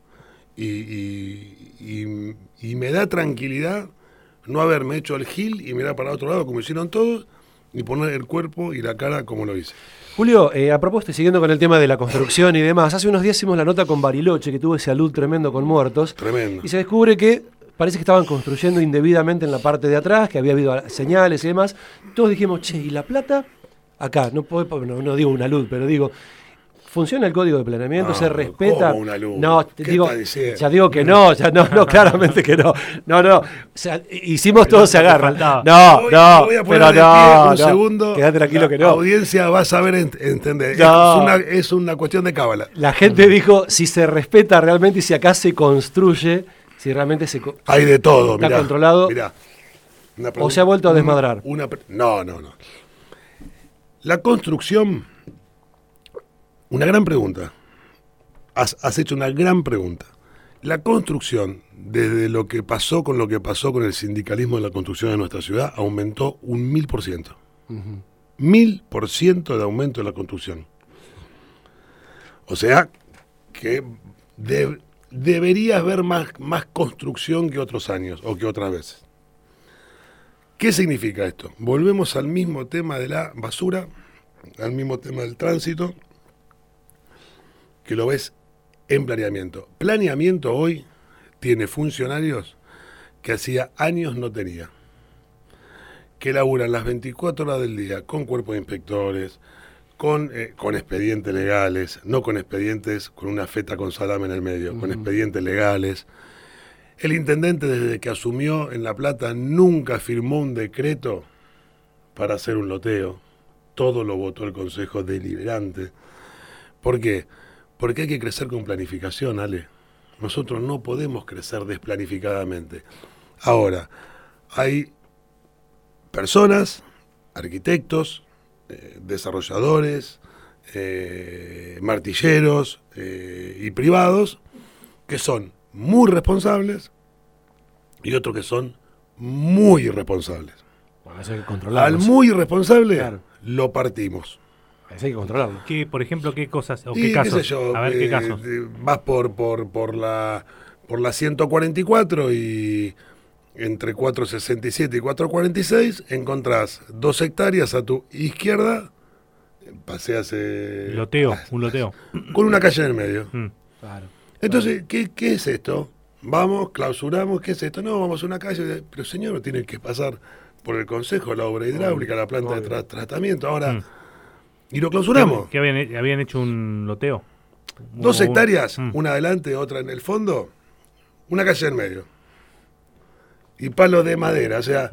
y me da tranquilidad no haberme hecho el gil y mirar para otro lado como hicieron todos y poner el cuerpo y la cara como lo hice. Julio, a propósito, siguiendo con el tema de la construcción y demás, hace unos días hicimos la nota con Bariloche, que tuvo ese alud tremendo con muertos. Tremendo. Y se descubre que parece que estaban construyendo indebidamente en la parte de atrás, que había habido señales y demás. Todos dijimos, che, ¿y la plata? Acá, no digo una alud, pero digo... funciona el código de planeamiento, se respeta. ¿Cómo una luz? No, te ¿Qué digo, estás diciendo? ya digo que no, ya no, claramente que no. No, o sea, hicimos todo, se agarra. No, Voy a poner pero de pie no, un segundo. Quédate tranquilo que no. La audiencia va a saber entender. No. Es una cuestión de cábala. La gente dijo si se respeta realmente y si acá se construye, si realmente hay de todo, está mirá, controlado. Mirá. O se ha vuelto a desmadrar. No. La construcción, una gran pregunta. Has hecho una gran pregunta. La construcción, desde lo que pasó con el sindicalismo de la construcción de nuestra ciudad, aumentó un 1000%. 1000% de aumento de la construcción. O sea, que debería haber más construcción que otros años o que otras veces. ¿Qué significa esto? Volvemos al mismo tema de la basura, al mismo tema del tránsito, que lo ves en planeamiento. Planeamiento hoy tiene funcionarios que hacía años no tenía, que laburan las 24 horas del día con cuerpo de inspectores, con expedientes legales, no con expedientes con una feta con salame en el medio, con expedientes legales. El intendente, desde que asumió en La Plata, nunca firmó un decreto para hacer un loteo. Todo lo votó el Consejo Deliberante. ¿Por qué? Porque hay que crecer con planificación, Ale. Nosotros no podemos crecer desplanificadamente. Ahora, hay personas, arquitectos, desarrolladores, martilleros y privados que son muy responsables y otros que son muy irresponsables. Bueno, eso hay que controlarlo. Al muy irresponsable, claro, lo partimos. Eso hay que controlarlo. Por ejemplo, qué cosas o Y qué casos? qué sé yo, A ver qué casos. Vas por la 144 y entre 467 y 446 encontrás 2 hectáreas a tu izquierda, paseas un loteo. Con una calle en el medio. Claro. Entonces, ¿qué es esto? Vamos, clausuramos, ¿qué es esto? No, vamos a una calle, pero señor, tiene que pasar por el consejo, la obra hidráulica, la planta de tratamiento, ahora, y lo clausuramos. ¿Qué habían hecho un loteo? 2 hectáreas, una adelante, otra en el fondo, una calle en medio. Y palos de madera, o sea,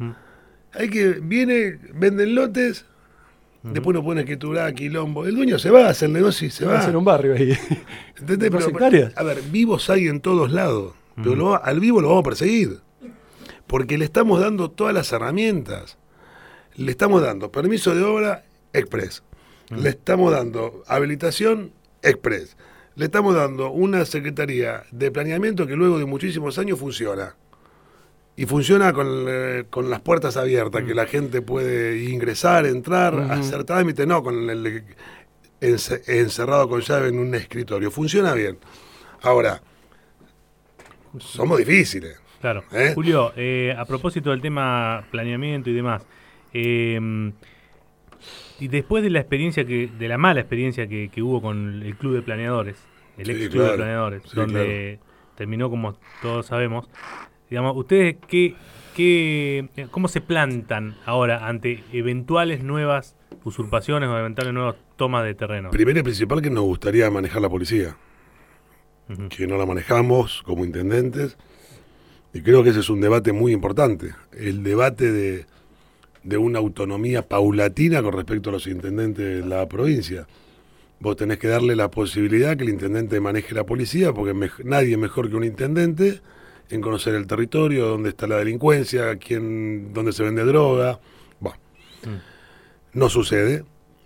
venden lotes, después no pone escritura, quilombo. El dueño se va a hacer negocio y se va. Va a hacer un barrio ahí. ¿Entendés? 2 hectáreas. A ver, vivos hay en todos lados, pero al vivo lo vamos a perseguir. Porque le estamos dando todas las herramientas. Le estamos dando permiso de obra express. Le estamos dando habilitación express. Le estamos dando una secretaría de planeamiento que luego de muchísimos años funciona. Y funciona con las puertas abiertas, que la gente puede ingresar, entrar, hacer trámite, no con encerrado con llave en un escritorio. Funciona bien. Ahora, somos difíciles. Claro. Julio, a propósito del tema planeamiento y demás, y después de la experiencia de la mala experiencia que hubo con el Club de Planeadores, el ex Club de Planeadores, donde terminó como todos sabemos, digamos, ¿ustedes cómo se plantan ahora ante eventuales nuevas usurpaciones o eventuales nuevas tomas de terreno? Primero y principal, que nos gustaría manejar la policía, que no la manejamos como intendentes, y creo que ese es un debate muy importante, el debate de una autonomía paulatina con respecto a los intendentes de la provincia. Vos tenés que darle la posibilidad que el intendente maneje la policía, porque nadie mejor que un intendente en conocer el territorio, dónde está la delincuencia, dónde se vende droga. Bueno, no sucede.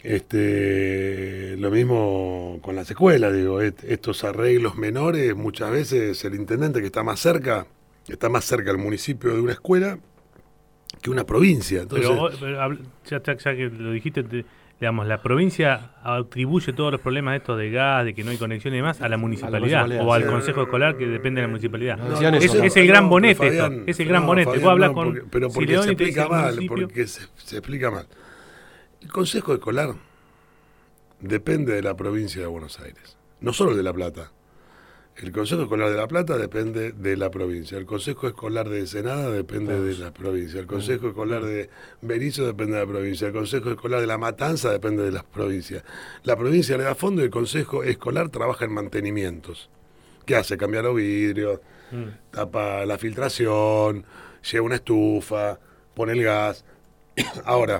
Lo mismo con las escuelas, digo, estos arreglos menores, muchas veces el intendente que está más cerca del municipio de una escuela que una provincia. Entonces, pero ya que lo dijiste, digamos, la provincia atribuye todos los problemas estos de gas, de que no hay conexión y demás, a la municipalidad o al consejo escolar, que depende de la municipalidad. Es el gran bonete esto, es el gran bonete. Fabián, vos hablas con pero porque Sileoni se y te dice explica mal, municipio. porque se explica mal. El consejo escolar depende de la provincia de Buenos Aires, no solo de La Plata. El Consejo Escolar de La Plata depende de la provincia. El Consejo Escolar de Ensenada depende de la provincia. El Consejo Escolar de Berizo depende de la provincia. El Consejo Escolar de La Matanza depende de las provincias. La provincia le da fondo y el Consejo Escolar trabaja en mantenimientos. ¿Qué hace? Cambiar los vidrios, tapa la filtración, lleva una estufa, pone el gas. Ahora,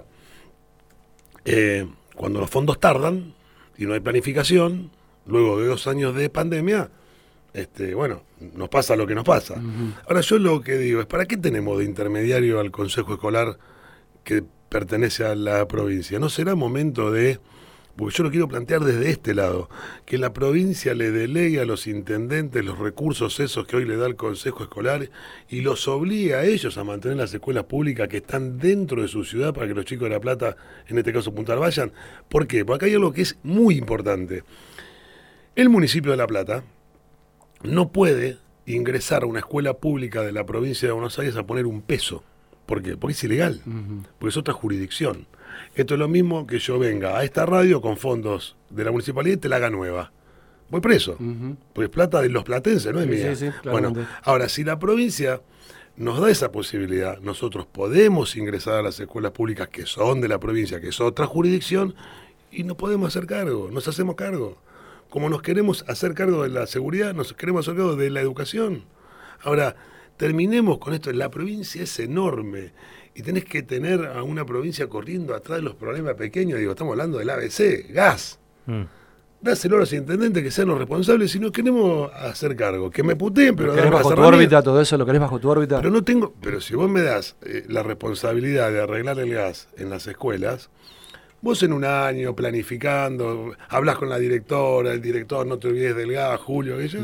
cuando los fondos tardan y no hay planificación, luego de 2 años de pandemia, bueno, nos pasa lo que nos pasa. Ahora yo lo que digo es, ¿para qué tenemos de intermediario al Consejo Escolar que pertenece a la provincia? ¿No será momento de, porque yo lo quiero plantear desde este lado, que la provincia le delegue a los intendentes los recursos esos que hoy le da el Consejo Escolar y los obligue a ellos a mantener las escuelas públicas que están dentro de su ciudad para que los chicos de La Plata, en este caso Puntal, vayan? ¿Por qué? Porque acá hay algo que es muy importante. El municipio de La Plata no puede ingresar a una escuela pública de la provincia de Buenos Aires a poner un peso. ¿Por qué? Porque es ilegal, porque es otra jurisdicción. Esto es lo mismo que yo venga a esta radio con fondos de la municipalidad y te la haga nueva. Voy preso, porque es plata de los platenses, no es mía. Sí, bueno, ahora, si la provincia nos da esa posibilidad, nosotros podemos ingresar a las escuelas públicas que son de la provincia, que es otra jurisdicción, y no podemos hacer cargo, nos hacemos cargo. Como nos queremos hacer cargo de la seguridad, nos queremos hacer cargo de la educación. Ahora, terminemos con esto. La provincia es enorme y tenés que tener a una provincia corriendo atrás de los problemas pequeños. Digo, estamos hablando del ABC, gas. Dáselo a los intendentes que sean los responsables si no queremos hacer cargo. Que me puteen, pero... ¿Lo querés bajo tu órbita todo eso? ¿Lo querés bajo tu órbita? Pero si vos me das la responsabilidad de arreglar el gas en las escuelas... Vos en un año, planificando, hablas con la directora, el director, no te olvides del gas, Julio, ellos.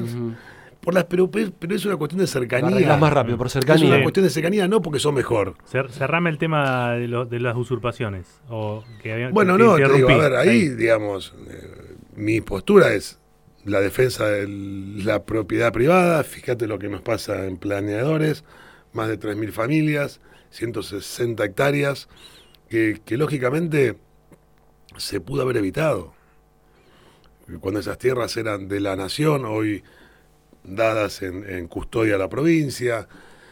Pero es una cuestión de cercanía. Arreglás más rápido, por cercanía. Es una cuestión de cercanía, no porque sos mejor. Cerrame el tema de las usurpaciones. Bueno, no, te digo, a ver, ahí, digamos, mi postura es la defensa de la propiedad privada. Fíjate lo que nos pasa en Planeadores, más de 3.000 familias, 160 hectáreas, que lógicamente... se pudo haber evitado. Cuando esas tierras eran de la nación, hoy dadas en custodia a la provincia.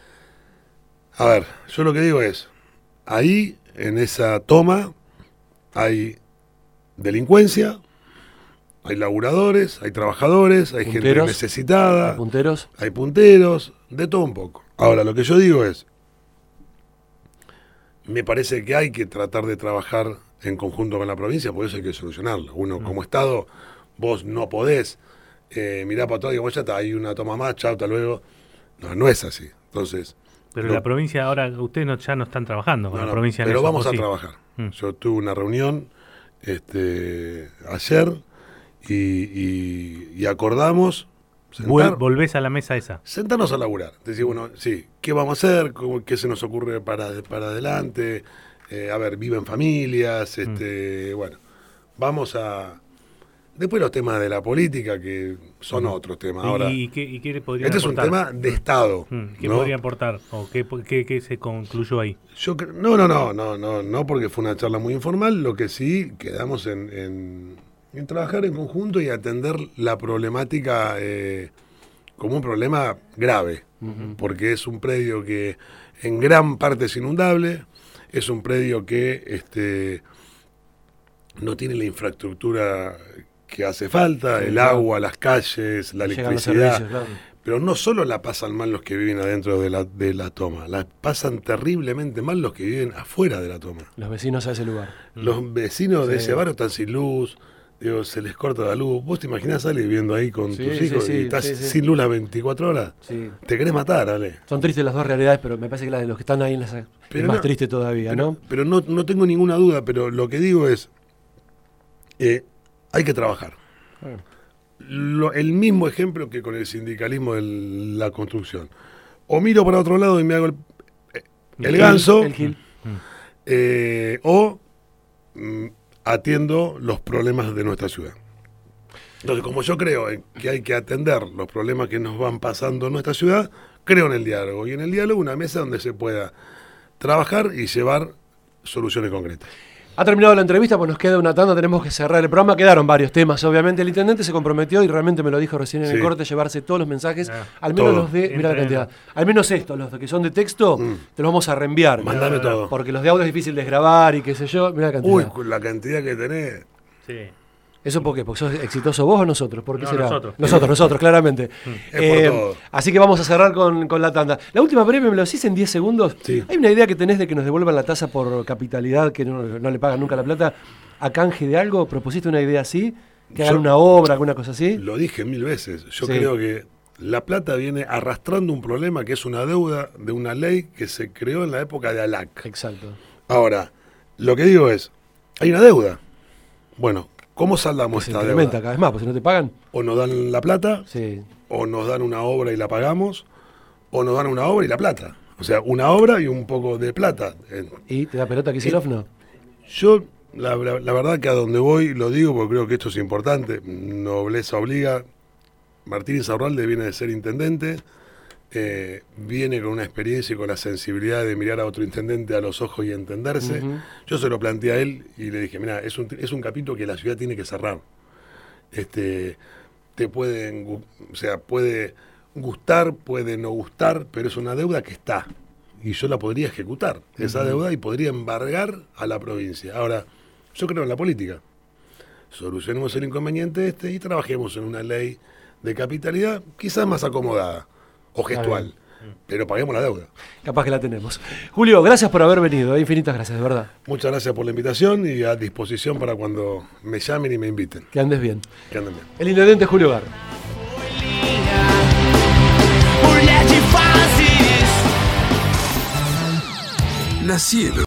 A ver, yo lo que digo es, ahí, en esa toma, hay delincuencia, hay laburadores, hay trabajadores, hay gente necesitada, hay punteros, de todo un poco. Ahora, lo que yo digo es, me parece que hay que tratar de trabajar en conjunto con la provincia, por eso hay que solucionarlo. Uno, como Estado, vos no podés mirar para atrás y digamos, ya está, hay una toma más, chao, hasta luego. No es así. Entonces... Pero la provincia, ahora ustedes ya no están trabajando con la provincia. Pero vamos a trabajar. Yo tuve una reunión ayer y acordamos... Volvés a la mesa esa. Sentarnos a laburar. Decir, bueno, sí, ¿qué vamos a hacer? ¿Qué se nos ocurre para adelante? A ver, viven familias, bueno, vamos a... Después los temas de la política, que son otros temas. Ahora, ¿Y qué le podrían este aportar? Es un tema de Estado. ¿Qué podría aportar? ¿O qué se concluyó ahí? No, porque fue una charla muy informal. Lo que sí quedamos en trabajar en conjunto y atender la problemática como un problema grave. Porque es un predio que en gran parte es inundable. Es un predio que no tiene la infraestructura que hace falta, el agua, las calles, la electricidad. Pero no solo la pasan mal los que viven adentro de la toma, la pasan terriblemente mal los que viven afuera de la toma. Los vecinos a ese lugar. Los vecinos de ese barrio están sin luz, se les corta la luz. ¿Vos te imaginás, Ale, viviendo ahí con tus hijos y estás sin luz las 24 horas? Sí. Te querés matar, Ale. Son tristes las dos realidades, pero me parece que la de los que están ahí es más triste todavía, ¿no? Pero no tengo ninguna duda, pero lo que digo es, hay que trabajar. El mismo ejemplo que con el sindicalismo de la construcción. O miro para otro lado y me hago el ganso, o atiendo los problemas de nuestra ciudad. Entonces, como yo creo que hay que atender los problemas que nos van pasando en nuestra ciudad, creo en el diálogo. Y en el diálogo una mesa donde se pueda trabajar y llevar soluciones concretas. Ha terminado la entrevista, pues nos queda una tanda, tenemos que cerrar el programa. Quedaron varios temas, obviamente. El intendente se comprometió, y realmente me lo dijo recién en el corte, llevarse todos los mensajes, al menos los de, mira la cantidad, al menos estos, los que son de texto, te los vamos a reenviar. Mandame todo. Porque los de audio es difícil de grabar y qué sé yo, mira la cantidad. Uy, la cantidad que tenés. Sí. ¿Eso por qué? ¿Porque sos exitoso vos o nosotros? ¿Por qué será? Nosotros. Nosotros, claramente. Es por todo. Así que vamos a cerrar con la tanda. La última breve, ¿me lo decís en 10 segundos? Sí. ¿Hay una idea que tenés de que nos devuelvan la tasa por capitalidad, que no le pagan nunca la plata, a canje de algo? ¿Propusiste una idea así? ¿Que hagan una obra, alguna cosa así? Lo dije 1000 veces. Yo creo que La Plata viene arrastrando un problema que es una deuda de una ley que se creó en la época de ALAC. Exacto. Ahora, lo que digo es, hay una deuda. Bueno, ¿cómo saldamos esta deuda? Se incrementa cada vez más, pues si no te pagan. O nos dan la plata, o nos dan una obra y la pagamos, o nos dan una obra y la plata. O sea, una obra y un poco de plata. ¿Y te da pelota Kicillof? No. Yo, la verdad que a donde voy, lo digo porque creo que esto es importante, nobleza obliga. Martín Insaurralde viene de ser intendente, viene con una experiencia y con la sensibilidad de mirar a otro intendente a los ojos y entenderse. Yo se lo planteé a él y le dije, mira, es un capítulo que la ciudad tiene que cerrar. Puede gustar, puede no gustar, pero es una deuda que está. Y yo la podría ejecutar, esa deuda, y podría embargar a la provincia. Ahora, yo creo en la política. Solucionemos el inconveniente y trabajemos en una ley de capitalidad quizás más acomodada o gestual, pero paguemos la deuda. Capaz que la tenemos. Julio, gracias por haber venido, infinitas gracias, de verdad. Muchas gracias por la invitación y a disposición para cuando me llamen y me inviten. Que andes bien. Que anden bien. El intendente Julio Gar. La Cielo.